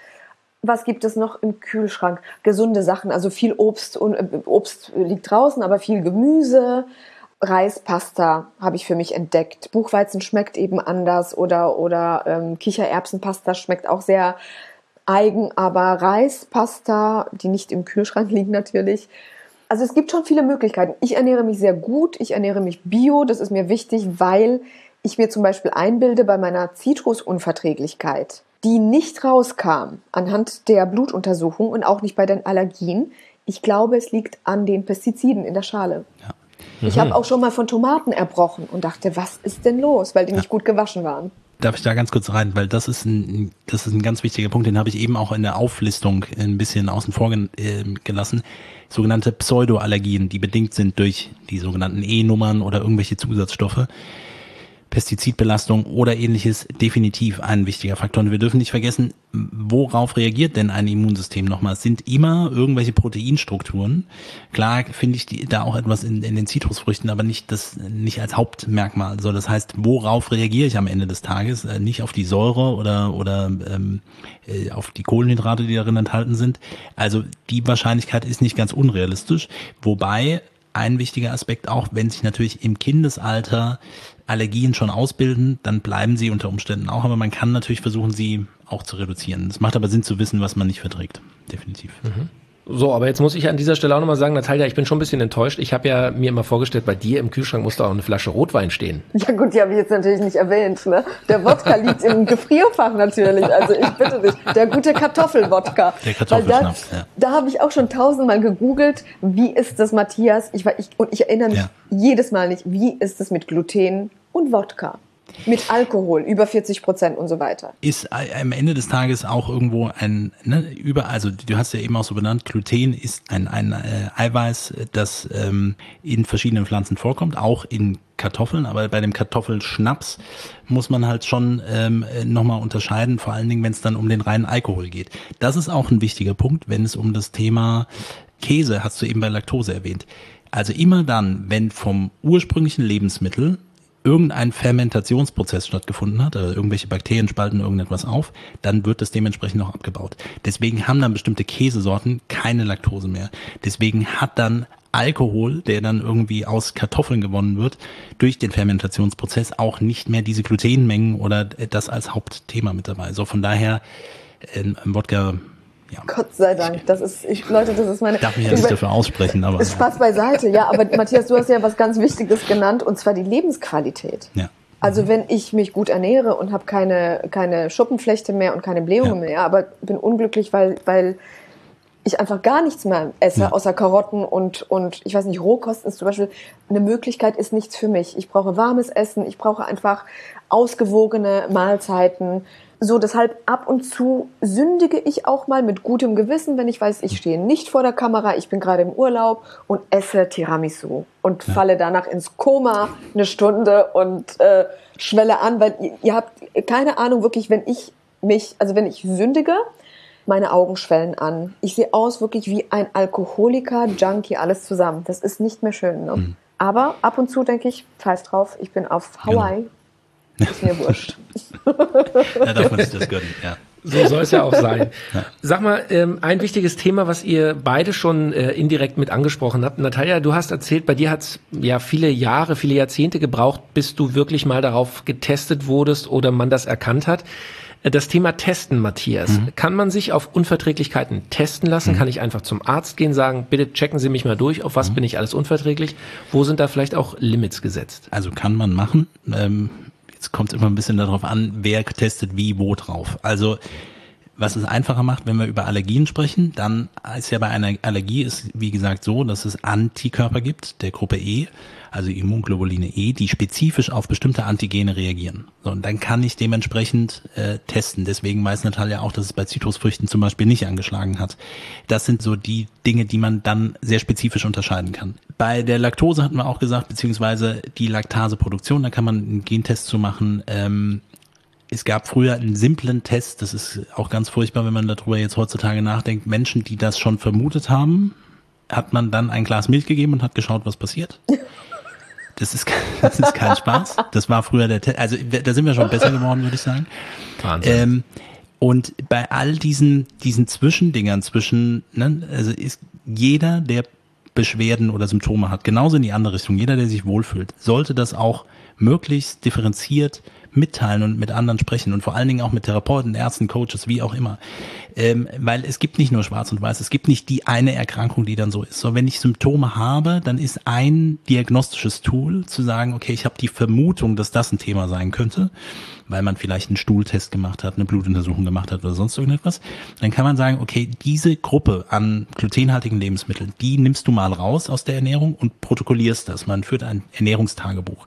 Was gibt es noch im Kühlschrank? Gesunde Sachen, also viel Obst, und äh, Obst liegt draußen, aber viel Gemüse. Reispasta habe ich für mich entdeckt. Buchweizen schmeckt eben anders, oder, oder ähm, Kichererbsenpasta schmeckt auch sehr eigen, aber Reispasta, die nicht im Kühlschrank liegen natürlich. Also es gibt schon viele Möglichkeiten. Ich ernähre mich sehr gut, ich ernähre mich bio, das ist mir wichtig, weil ich mir zum Beispiel einbilde, bei meiner Zitrusunverträglichkeit, die nicht rauskam anhand der Blutuntersuchung und auch nicht bei den Allergien, ich glaube, es liegt an den Pestiziden in der Schale. Ja. Mhm. Ich habe auch schon mal von Tomaten erbrochen und dachte, was ist denn los, weil die ja. nicht gut gewaschen waren. Darf ich da ganz kurz rein, weil das ist ein, das ist ein ganz wichtiger Punkt, den habe ich eben auch in der Auflistung ein bisschen außen vor gelassen. Sogenannte Pseudoallergien, die bedingt sind durch die sogenannten E-Nummern oder irgendwelche Zusatzstoffe. Pestizidbelastung oder ähnliches, definitiv ein wichtiger Faktor. Und wir dürfen nicht vergessen, worauf reagiert denn ein Immunsystem nochmal? Es sind immer irgendwelche Proteinstrukturen. Klar finde ich die, da auch etwas in, in den Zitrusfrüchten, aber nicht das nicht als Hauptmerkmal. So, das heißt, worauf reagiere ich am Ende des Tages? Äh, nicht auf die Säure oder oder ähm, äh, auf die Kohlenhydrate, die darin enthalten sind. Also die Wahrscheinlichkeit ist nicht ganz unrealistisch. Wobei ein wichtiger Aspekt auch, wenn sich natürlich im Kindesalter Allergien schon ausbilden, dann bleiben sie unter Umständen auch, aber man kann natürlich versuchen, sie auch zu reduzieren. Es macht aber Sinn zu wissen, was man nicht verträgt. Definitiv. Mhm. So, aber jetzt muss ich an dieser Stelle auch nochmal sagen, Natalia, ich bin schon ein bisschen enttäuscht. Ich habe ja mir immer vorgestellt, bei dir im Kühlschrank muss da auch eine Flasche Rotwein stehen. Ja gut, die habe ich jetzt natürlich nicht erwähnt. Ne? Der Wodka liegt im Gefrierfach natürlich. Also ich bitte dich, der gute Kartoffelwodka. Der Kartoffelschnaps, da, ja. Da habe ich auch schon tausendmal gegoogelt, wie ist das, Matthias? Ich, ich, und ich erinnere mich ja. jedes Mal nicht, wie ist es mit Gluten und Wodka? Mit Alkohol, über vierzig Prozent und so weiter. Ist am Ende des Tages auch irgendwo ein, ne, über, also du hast ja eben auch so benannt, Gluten ist ein, ein äh, Eiweiß, das ähm, in verschiedenen Pflanzen vorkommt, auch in Kartoffeln, aber bei dem Kartoffelschnaps muss man halt schon ähm, nochmal unterscheiden, vor allen Dingen, wenn es dann um den reinen Alkohol geht. Das ist auch ein wichtiger Punkt, wenn es um das Thema Käse, hast du eben bei Laktose erwähnt. Also immer dann, wenn vom ursprünglichen Lebensmittel irgendein Fermentationsprozess stattgefunden hat, also irgendwelche Bakterien spalten irgendetwas auf, dann wird das dementsprechend noch abgebaut. Deswegen haben dann bestimmte Käsesorten keine Laktose mehr. Deswegen hat dann Alkohol, der dann irgendwie aus Kartoffeln gewonnen wird, durch den Fermentationsprozess auch nicht mehr diese Glutenmengen oder das als Hauptthema mit dabei. So von daher ein Wodka, Ja. Gott sei Dank. Das ist, ich, Leute, das ist meine... Ich darf mich ja nicht dafür aussprechen, aber... Spaß beiseite, ja. Aber Matthias, du hast ja was ganz Wichtiges genannt, und zwar die Lebensqualität. Ja. Also wenn ich mich gut ernähre und habe keine, keine Schuppenflechte mehr und keine Blähungen Ja. mehr, aber bin unglücklich, weil, weil ich einfach gar nichts mehr esse, Ja. außer Karotten und, und ich weiß nicht, Rohkost ist zum Beispiel eine Möglichkeit, ist nichts für mich. Ich brauche warmes Essen, ich brauche einfach ausgewogene Mahlzeiten. So, deshalb ab und zu sündige ich auch mal mit gutem Gewissen, wenn ich weiß, ich stehe nicht vor der Kamera, ich bin gerade im Urlaub und esse Tiramisu und Ja. falle danach ins Koma eine Stunde und äh, schwelle an, weil ihr, ihr habt keine Ahnung, wirklich, wenn ich mich, also wenn ich sündige, meine Augen schwellen an. Ich sehe aus wirklich wie ein Alkoholiker, Junkie, alles zusammen. Das ist nicht mehr schön. Ne? Mhm. Aber ab und zu denke ich, scheiß drauf, ich bin auf Hawaii. Genau. Ist mir wurscht. Da darf man sich das gönnen, ja. So soll es ja auch sein. Sag mal, ähm, ein wichtiges Thema, was ihr beide schon äh, indirekt mit angesprochen habt. Natalia, du hast erzählt, bei dir hat es ja viele Jahre, viele Jahrzehnte gebraucht, bis du wirklich mal darauf getestet wurdest oder man das erkannt hat. Äh, Das Thema Testen, Matthias. Mhm. Kann man sich auf Unverträglichkeiten testen lassen? Mhm. Kann ich einfach zum Arzt gehen, sagen, bitte checken Sie mich mal durch, auf was mhm. bin ich alles unverträglich? Wo sind da vielleicht auch Limits gesetzt? Also kann man machen. Ähm Jetzt kommt es immer ein bisschen darauf an, wer testet wie wo drauf. Also was es einfacher macht, wenn wir über Allergien sprechen, dann ist ja bei einer Allergie ist wie gesagt so, dass es Antikörper gibt, der Gruppe E, also Immunglobuline E, die spezifisch auf bestimmte Antigene reagieren. So, und dann kann ich dementsprechend äh, testen. Deswegen weiß Natalia auch, dass es bei Zitrusfrüchten zum Beispiel nicht angeschlagen hat. Das sind so die Dinge, die man dann sehr spezifisch unterscheiden kann. Bei der Laktose hatten wir auch gesagt, beziehungsweise die Laktaseproduktion, da kann man einen Gentest zu machen. Ähm, Es gab früher einen simplen Test, das ist auch ganz furchtbar, wenn man darüber jetzt heutzutage nachdenkt. Menschen, die das schon vermutet haben, hat man dann ein Glas Milch gegeben und hat geschaut, was passiert. Das ist, das ist kein Spaß. Das war früher der Test. Also da sind wir schon besser geworden, würde ich sagen. Wahnsinn. Ähm, und bei all diesen, diesen Zwischendingern zwischen, ne, also ist jeder, der Beschwerden oder Symptome hat, genauso in die andere Richtung, jeder, der sich wohlfühlt, sollte das auch möglichst differenziert mitteilen und mit anderen sprechen und vor allen Dingen auch mit Therapeuten, Ärzten, Coaches, wie auch immer. Ähm, weil es gibt nicht nur schwarz und weiß, es gibt nicht die eine Erkrankung, die dann so ist. So, wenn ich Symptome habe, dann ist ein diagnostisches Tool zu sagen, okay, ich habe die Vermutung, dass das ein Thema sein könnte, weil man vielleicht einen Stuhltest gemacht hat, eine Blutuntersuchung gemacht hat oder sonst irgendetwas. Dann kann man sagen, okay, diese Gruppe an glutenhaltigen Lebensmitteln, die nimmst du mal raus aus der Ernährung und protokollierst das. Man führt ein Ernährungstagebuch.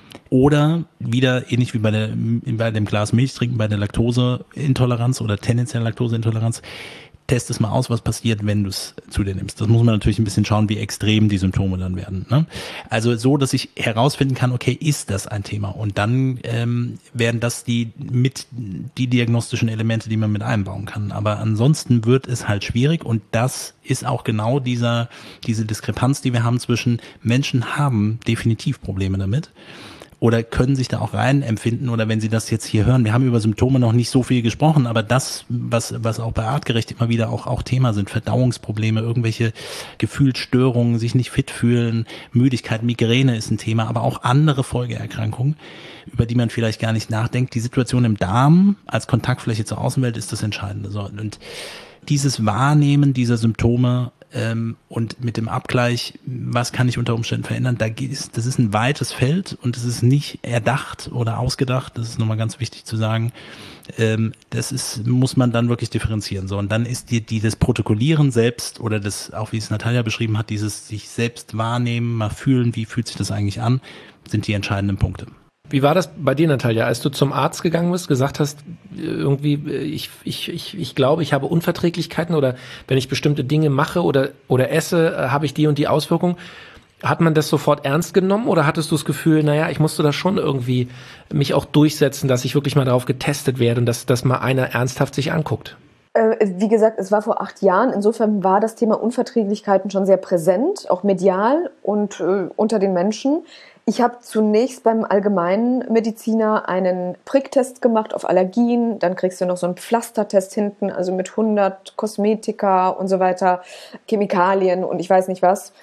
Oder wieder ähnlich wie bei, der, bei dem Glas Milch trinken, bei der Laktoseintoleranz oder tendenziellen Laktoseintoleranz, test es mal aus, was passiert, wenn du es zu dir nimmst. Das muss man natürlich ein bisschen schauen, wie extrem die Symptome dann werden. Ne? Also so, dass ich herausfinden kann, okay, ist das ein Thema? Und dann ähm, werden das die mit die diagnostischen Elemente, die man mit einbauen kann. Aber ansonsten wird es halt schwierig und das ist auch genau dieser diese Diskrepanz, die wir haben zwischen Menschen haben definitiv Probleme damit. Oder können sich da auch rein empfinden oder wenn Sie das jetzt hier hören, wir haben über Symptome noch nicht so viel gesprochen, aber das, was was auch bei Artgerecht immer wieder auch auch Thema sind, Verdauungsprobleme, irgendwelche Gefühlsstörungen, sich nicht fit fühlen, Müdigkeit, Migräne ist ein Thema, aber auch andere Folgeerkrankungen, über die man vielleicht gar nicht nachdenkt. Die Situation im Darm als Kontaktfläche zur Außenwelt ist das Entscheidende. So, und dieses Wahrnehmen dieser Symptome Ähm, und mit dem Abgleich, was kann ich unter Umständen verändern, da geht es, das ist ein weites Feld und es ist nicht erdacht oder ausgedacht, das ist nochmal ganz wichtig zu sagen. Ähm, das ist, muss man dann wirklich differenzieren. So, und dann ist die, die das Protokollieren selbst oder das, auch wie es Natalia beschrieben hat, dieses sich selbst wahrnehmen, mal fühlen, wie fühlt sich das eigentlich an, sind die entscheidenden Punkte. Wie war das bei dir, Natalia, als du zum Arzt gegangen bist, gesagt hast, irgendwie, ich, ich, ich, ich glaube, ich habe Unverträglichkeiten oder wenn ich bestimmte Dinge mache oder, oder esse, habe ich die und die Auswirkungen. Hat man das sofort ernst genommen oder hattest du das Gefühl, naja, ich musste da schon irgendwie mich auch durchsetzen, dass ich wirklich mal darauf getestet werde und dass das mal einer ernsthaft sich anguckt? Wie gesagt, es war vor acht Jahren. Insofern war das Thema Unverträglichkeiten schon sehr präsent, auch medial und äh, unter den Menschen. Ich habe zunächst beim Allgemeinmediziner einen Pricktest gemacht auf Allergien. Dann kriegst du noch so einen Pflastertest hinten, also mit hundert Kosmetika und so weiter, Chemikalien und ich weiß nicht was,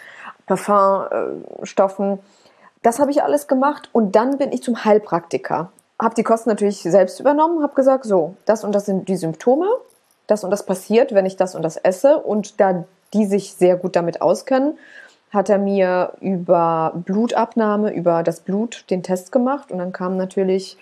Parfumstoffen. Das habe ich alles gemacht und dann bin ich zum Heilpraktiker. Habe die Kosten natürlich selbst übernommen, habe gesagt, so, das und das sind die Symptome. das und das passiert, wenn ich das und das esse. Und da die sich sehr gut damit auskennen, hat er mir über Blutabnahme, über das Blut den Test gemacht. Und dann kamen natürlich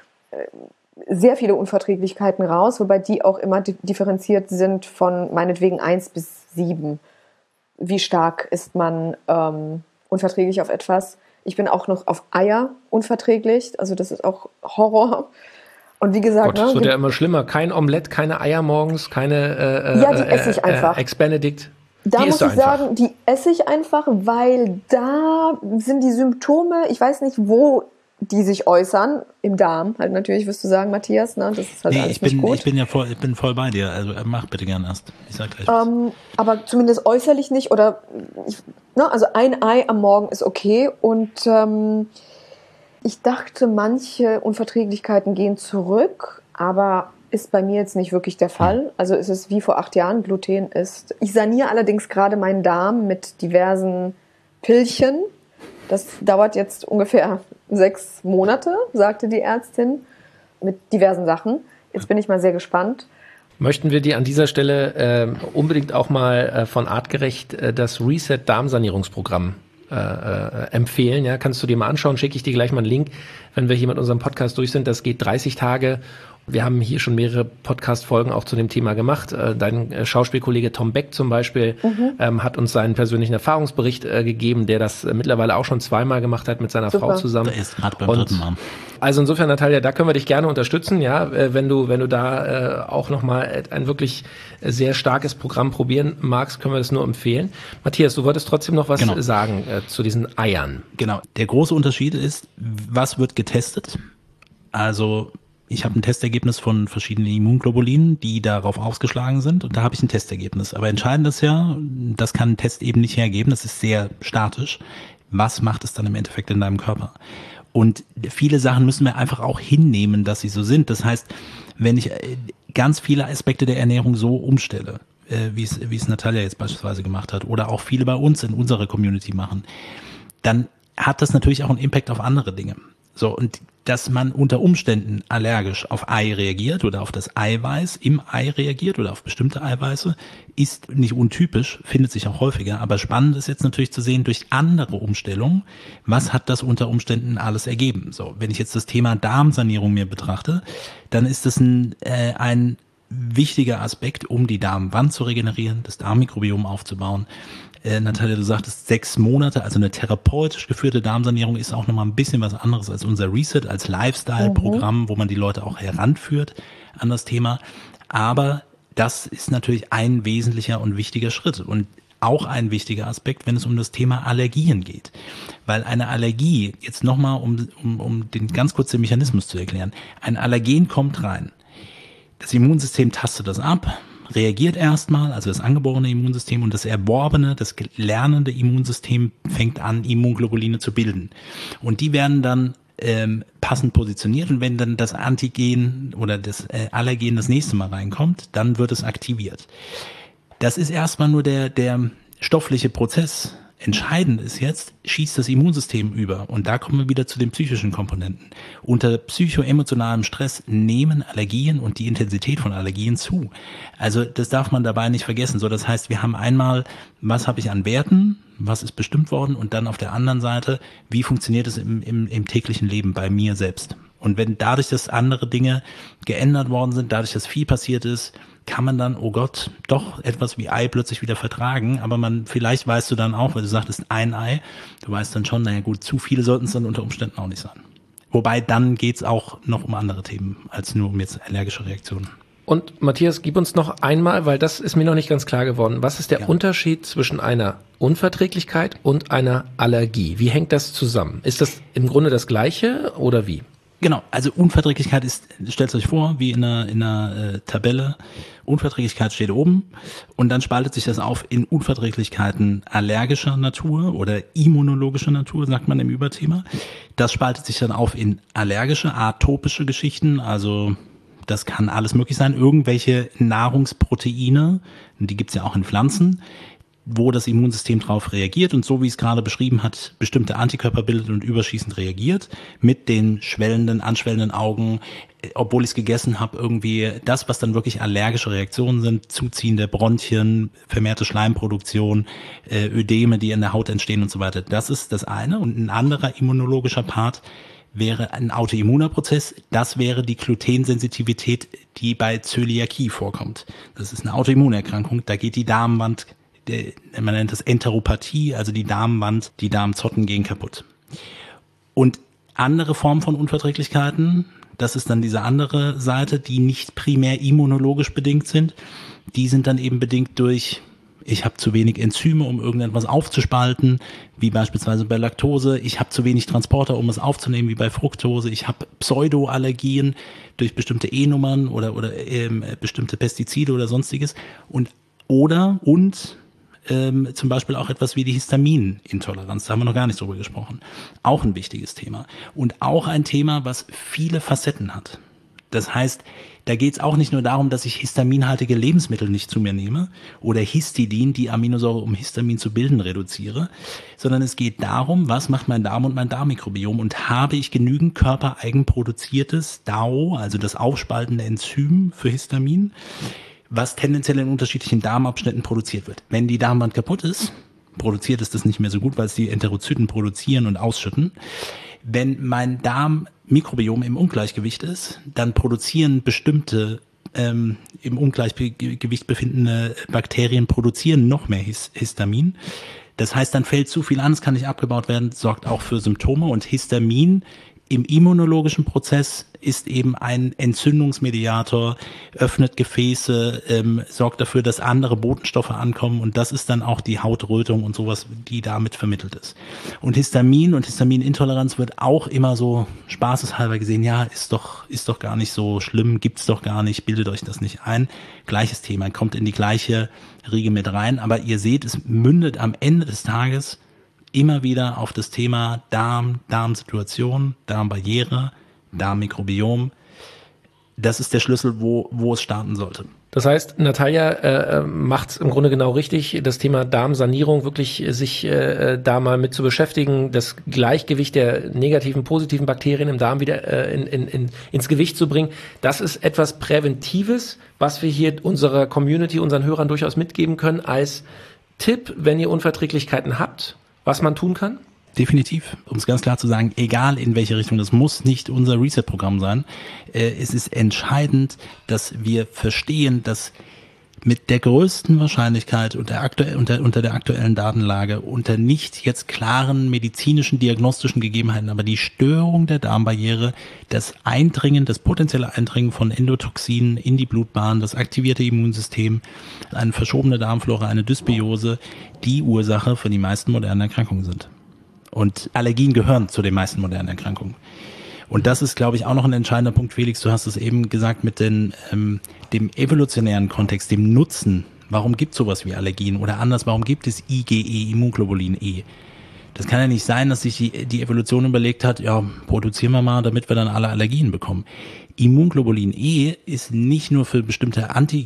sehr viele Unverträglichkeiten raus, wobei die auch immer differenziert sind von meinetwegen eins bis sieben. Wie stark ist man ähm, unverträglich auf etwas? Ich bin auch noch auf Eier unverträglich, also das ist auch Horror. Und wie gesagt, Gott, das wird ja immer schlimmer. Kein Omelett, keine Eier morgens, keine äh, ja, die esse ich einfach. Äh, Ex-Benedict. Da die muss ich einfach. sagen, die esse ich einfach, weil da sind die Symptome, ich weiß nicht, wo die sich äußern, im Darm, halt natürlich, wirst du sagen, Matthias, ne? Das ist halt nee, alles ich bin, nicht gut. ich bin ja voll, ich bin voll bei dir, also mach bitte gern erst. Ich sag gleich was. Ähm, aber zumindest äußerlich nicht, oder, ich, ne, also ein Ei am Morgen ist okay und ähm, ich dachte, manche Unverträglichkeiten gehen zurück, aber ist bei mir jetzt nicht wirklich der Fall. Also ist es wie vor acht Jahren, Gluten ist. Ich saniere allerdings gerade meinen Darm mit diversen Pillchen. Das dauert jetzt ungefähr sechs Monate, sagte die Ärztin, mit diversen Sachen. Jetzt bin ich mal sehr gespannt. Möchten wir dir an dieser Stelle äh, unbedingt auch mal äh, von Artgerecht äh, das Reset-Darmsanierungsprogramm äh, äh, empfehlen. Ja, kannst du dir mal anschauen, schicke ich dir gleich mal einen Link, wenn wir hier mit unserem Podcast durch sind. Das geht dreißig Tage. Wir haben hier schon mehrere Podcast-Folgen auch zu dem Thema gemacht. Dein Schauspielkollege Tom Beck zum Beispiel mhm. ähm, hat uns seinen persönlichen Erfahrungsbericht äh, gegeben, der das äh, mittlerweile auch schon zweimal gemacht hat mit seiner Super. Frau zusammen. Der ist gerade beim dritten Mal. Also insofern, Natalia, da können wir dich gerne unterstützen, ja, äh, wenn du wenn du da äh, auch nochmal ein wirklich sehr starkes Programm probieren magst, können wir das nur empfehlen. Matthias, du wolltest trotzdem noch was genau. sagen äh, zu diesen Eiern. Genau. Der große Unterschied ist, was wird getestet? Also ich habe ein Testergebnis von verschiedenen Immunglobulinen, die darauf ausgeschlagen sind, und da habe ich ein Testergebnis. Aber entscheidend ist ja, das kann ein Test eben nicht hergeben, das ist sehr statisch. Was macht es dann im Endeffekt in deinem Körper? Und viele Sachen müssen wir einfach auch hinnehmen, dass sie so sind. Das heißt, wenn ich ganz viele Aspekte der Ernährung so umstelle, wie es wie es Natalia jetzt beispielsweise gemacht hat, oder auch viele bei uns in unserer Community machen, dann hat das natürlich auch einen Impact auf andere Dinge. So, und dass man unter Umständen allergisch auf Ei reagiert oder auf das Eiweiß im Ei reagiert oder auf bestimmte Eiweiße, ist nicht untypisch, findet sich auch häufiger. Aber spannend ist jetzt natürlich zu sehen, durch andere Umstellungen, was hat das unter Umständen alles ergeben. So, wenn ich jetzt das Thema Darmsanierung mir betrachte, dann ist das ein, äh, ein wichtiger Aspekt, um die Darmwand zu regenerieren, das Darmmikrobiom aufzubauen. Äh, Natalia, du sagtest sechs Monate, also eine therapeutisch geführte Darmsanierung ist auch nochmal ein bisschen was anderes als unser Reset, als Lifestyle-Programm, mhm. wo man die Leute auch heranführt an das Thema. Aber das ist natürlich ein wesentlicher und wichtiger Schritt und auch ein wichtiger Aspekt, wenn es um das Thema Allergien geht. Weil eine Allergie, jetzt nochmal, um, um, um den ganz kurz den Mechanismus zu erklären, ein Allergen kommt rein. Das Immunsystem tastet das ab, reagiert erstmal, also das angeborene Immunsystem, und das erworbene, das lernende Immunsystem fängt an, Immunglobuline zu bilden. Und die werden dann ähm, passend positioniert, und wenn dann das Antigen oder das äh, Allergen das nächste Mal reinkommt, dann wird es aktiviert. Das ist erstmal nur der, der stoffliche Prozess. Entscheidend ist jetzt, schießt das Immunsystem über. Und da kommen wir wieder zu den psychischen Komponenten. Unter psychoemotionalem Stress nehmen Allergien und die Intensität von Allergien zu. Also das darf man dabei nicht vergessen. So, das heißt, wir haben einmal, was habe ich an Werten, was ist bestimmt worden, und dann auf der anderen Seite, wie funktioniert es im, im, im täglichen Leben bei mir selbst. Und wenn dadurch, dass andere Dinge geändert worden sind, dadurch, dass viel passiert ist, kann man dann, oh Gott, doch etwas wie Ei plötzlich wieder vertragen. Aber man, vielleicht weißt du dann auch, weil du sagtest ein Ei, du weißt dann schon, naja gut, zu viele sollten es dann unter Umständen auch nicht sein. Wobei dann geht's auch noch um andere Themen, als nur um jetzt allergische Reaktionen. Und Matthias, gib uns noch einmal, weil das ist mir noch nicht ganz klar geworden, was ist der ja. Unterschied zwischen einer Unverträglichkeit und einer Allergie? Wie hängt das zusammen? Ist das im Grunde das Gleiche oder wie? Genau, also Unverträglichkeit ist, stellt euch vor, wie in einer, in einer äh, Tabelle, Unverträglichkeit steht oben, und dann spaltet sich das auf in Unverträglichkeiten allergischer Natur oder immunologischer Natur, sagt man im Überthema. Das spaltet sich dann auf in allergische, atopische Geschichten, also das kann alles möglich sein, irgendwelche Nahrungsproteine, die gibt's ja auch in Pflanzen, wo das Immunsystem drauf reagiert und so wie es gerade beschrieben hat, bestimmte Antikörper bildet und überschießend reagiert mit den schwellenden, anschwellenden Augen, obwohl ich es gegessen habe, irgendwie das, was dann wirklich allergische Reaktionen sind, Zuziehen der Bronchien, vermehrte Schleimproduktion, äh, Ödeme, die in der Haut entstehen und so weiter. Das ist das eine. Und ein anderer immunologischer Part wäre ein autoimmuner Prozess. Das wäre die Glutensensitivität, die bei Zöliakie vorkommt. Das ist eine Autoimmunerkrankung. Da geht die Darmwand, man nennt das Enteropathie, also die Darmwand, die Darmzotten gehen kaputt. Und andere Formen von Unverträglichkeiten, das ist dann diese andere Seite, die nicht primär immunologisch bedingt sind. Die sind dann eben bedingt durch, ich habe zu wenig Enzyme, um irgendetwas aufzuspalten, wie beispielsweise bei Laktose. Ich habe zu wenig Transporter, um es aufzunehmen, wie bei Fructose. Ich habe Pseudoallergien durch bestimmte E-Nummern oder, oder ähm, bestimmte Pestizide oder sonstiges. Und oder und Ähm, zum Beispiel auch etwas wie die Histaminintoleranz, da haben wir noch gar nicht drüber gesprochen. Auch ein wichtiges Thema. Und auch ein Thema, was viele Facetten hat. Das heißt, da geht es auch nicht nur darum, dass ich histaminhaltige Lebensmittel nicht zu mir nehme oder Histidin, die Aminosäure, um Histamin zu bilden, reduziere, sondern es geht darum, was macht mein Darm und mein Darmmikrobiom und habe ich genügend körpereigen produziertes D A O, also das aufspaltende Enzym für Histamin, was tendenziell in unterschiedlichen Darmabschnitten produziert wird. Wenn die Darmwand kaputt ist, produziert es das nicht mehr so gut, weil es die Enterozyten produzieren und ausschütten. Wenn mein Darmmikrobiom im Ungleichgewicht ist, dann produzieren bestimmte ähm, im Ungleichgewicht befindende Bakterien produzieren noch mehr His- Histamin. Das heißt, dann fällt zu viel an, es kann nicht abgebaut werden, sorgt auch für Symptome und Histamin im immunologischen Prozess ist eben ein Entzündungsmediator, öffnet Gefäße, ähm, sorgt dafür, dass andere Botenstoffe ankommen und das ist dann auch die Hautrötung und sowas, die damit vermittelt ist. Und Histamin und Histaminintoleranz wird auch immer so spaßeshalber gesehen, ja, ist doch, ist doch gar nicht so schlimm, gibt's doch gar nicht, bildet euch das nicht ein. Gleiches Thema, kommt in die gleiche Riege mit rein, aber ihr seht, es mündet am Ende des Tages immer wieder auf das Thema Darm, Darmsituation, Darmbarriere, Darmmikrobiom. Das ist der Schlüssel, wo, wo es starten sollte. Das heißt, Natalia äh, macht es im Grunde genau richtig, das Thema Darmsanierung wirklich sich äh, da mal mit zu beschäftigen, das Gleichgewicht der negativen, positiven Bakterien im Darm wieder äh, in, in, in, ins Gewicht zu bringen. Das ist etwas Präventives, was wir hier unserer Community, unseren Hörern durchaus mitgeben können als Tipp, wenn ihr Unverträglichkeiten habt, was man tun kann? Definitiv, um es ganz klar zu sagen, egal in welche Richtung, das muss nicht unser Reset-Programm sein. Äh, es ist entscheidend, dass wir verstehen, dass mit der größten Wahrscheinlichkeit unter, aktuell, unter, unter der aktuellen Datenlage, unter nicht jetzt klaren medizinischen, diagnostischen Gegebenheiten, aber die Störung der Darmbarriere, das Eindringen, das potenzielle Eindringen von Endotoxinen in die Blutbahn, das aktivierte Immunsystem, eine verschobene Darmflora, eine Dysbiose, die Ursache für die meisten modernen Erkrankungen sind. Und Allergien gehören zu den meisten modernen Erkrankungen. Und das ist, glaube ich, auch noch ein entscheidender Punkt, Felix. Du hast es eben gesagt mit den, ähm, dem evolutionären Kontext, dem Nutzen. Warum gibt es sowas wie Allergien? Oder anders, warum gibt es I G E, Immunglobulin E? Das kann ja nicht sein, dass sich die, die Evolution überlegt hat, ja, produzieren wir mal, damit wir dann alle Allergien bekommen. Immunglobulin E ist nicht nur für bestimmte Anti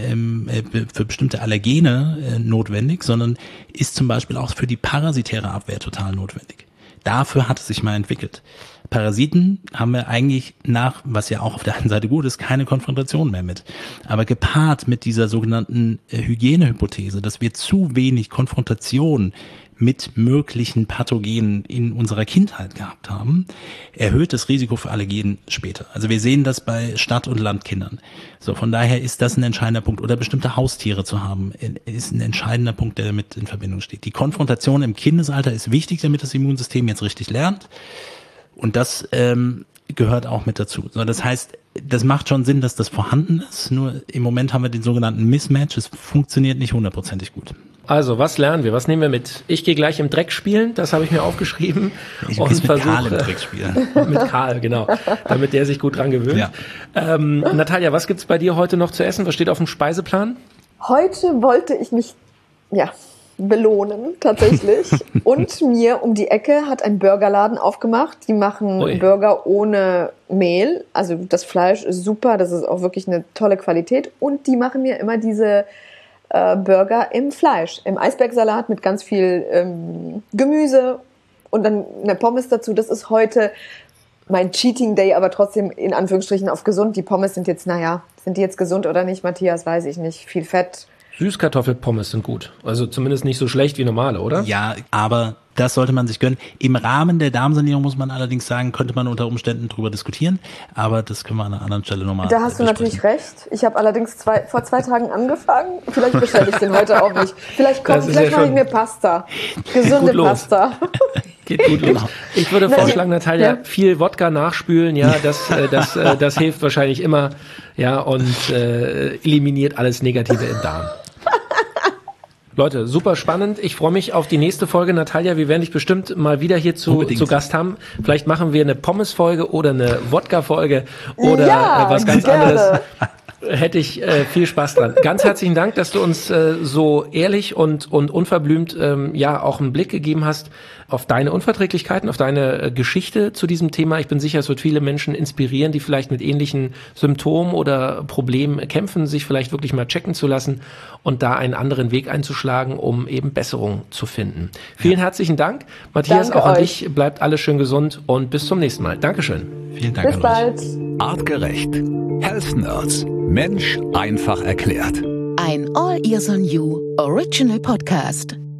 für bestimmte Allergene äh, notwendig, sondern ist zum Beispiel auch für die parasitäre Abwehr total notwendig. Dafür hat es sich mal entwickelt. Parasiten haben wir eigentlich nach, was ja auch auf der einen Seite gut ist, keine Konfrontation mehr mit. Aber gepaart mit dieser sogenannten äh, Hygienehypothese, dass wir zu wenig Konfrontation mit möglichen Pathogenen in unserer Kindheit gehabt haben, erhöht das Risiko für Allergien später. Also wir sehen das bei Stadt- und Landkindern. So, von daher ist das ein entscheidender Punkt. Oder bestimmte Haustiere zu haben, ist ein entscheidender Punkt, der damit in Verbindung steht. Die Konfrontation im Kindesalter ist wichtig, damit das Immunsystem jetzt richtig lernt. Und das ähm, gehört auch mit dazu. So, das heißt, das macht schon Sinn, dass das vorhanden ist. Nur im Moment haben wir den sogenannten Mismatch. Es funktioniert nicht hundertprozentig gut. Also, was lernen wir? Was nehmen wir mit? Ich gehe gleich im Dreck spielen, das habe ich mir aufgeschrieben. Ich und mit versuche, Karl im Dreck spielen. Mit Karl, genau, damit der sich gut dran gewöhnt. Ja. Ähm, Natalia, was gibt's bei dir heute noch zu essen? Was steht auf dem Speiseplan? Heute wollte ich mich, ja, belohnen, tatsächlich. Und mir um die Ecke hat ein Burgerladen aufgemacht. Die machen Ui. Burger ohne Mehl. Also das Fleisch ist super, das ist auch wirklich eine tolle Qualität. Und die machen mir immer diese äh, Burger im Fleisch, im Eisbergsalat mit ganz viel ähm, Gemüse und dann eine Pommes dazu. Das ist heute mein Cheating Day, aber trotzdem in Anführungsstrichen auf gesund. Die Pommes sind jetzt, naja, sind die jetzt gesund oder nicht, Matthias, weiß ich nicht. Viel Fett. Süßkartoffelpommes sind gut. Also zumindest nicht so schlecht wie normale, oder? Ja, aber das sollte man sich gönnen. Im Rahmen der Darmsanierung muss man allerdings sagen, könnte man unter Umständen drüber diskutieren. Aber das können wir an einer anderen Stelle nochmal Da hast du natürlich recht. Ich habe allerdings zwei, vor zwei Tagen angefangen. Vielleicht bestelle ich den heute auch nicht. Vielleicht kommt, vielleicht ja mache ich mir Pasta. Gesunde Pasta. Geht gut los. Ich würde vorschlagen, Natalia, ja. viel Wodka nachspülen, ja, das, das, das, das hilft wahrscheinlich immer, ja, und äh, eliminiert alles Negative im Darm. Leute, super spannend. Ich freue mich auf die nächste Folge. Natalia, wir werden dich bestimmt mal wieder hier zu, zu Gast haben. Vielleicht machen wir eine Pommes-Folge oder eine Wodka-Folge oder ja, äh, was ganz gerne. anderes. Hätte ich äh, viel Spaß dran. Ganz herzlichen Dank, dass du uns äh, so ehrlich und und unverblümt ähm, ja auch einen Blick gegeben hast auf deine Unverträglichkeiten, auf deine äh, Geschichte zu diesem Thema. Ich bin sicher, es wird viele Menschen inspirieren, die vielleicht mit ähnlichen Symptomen oder Problemen kämpfen, sich vielleicht wirklich mal checken zu lassen und da einen anderen Weg einzuschlagen, um eben Besserung zu finden. Vielen ja. herzlichen Dank. Matthias, Danke auch an euch. dich. Bleibt alles schön gesund und bis zum nächsten Mal. Dankeschön. Vielen Dank. Bis bald. Artgerecht. Health Nerds. Mensch einfach erklärt. Ein All Ears on You Original Podcast.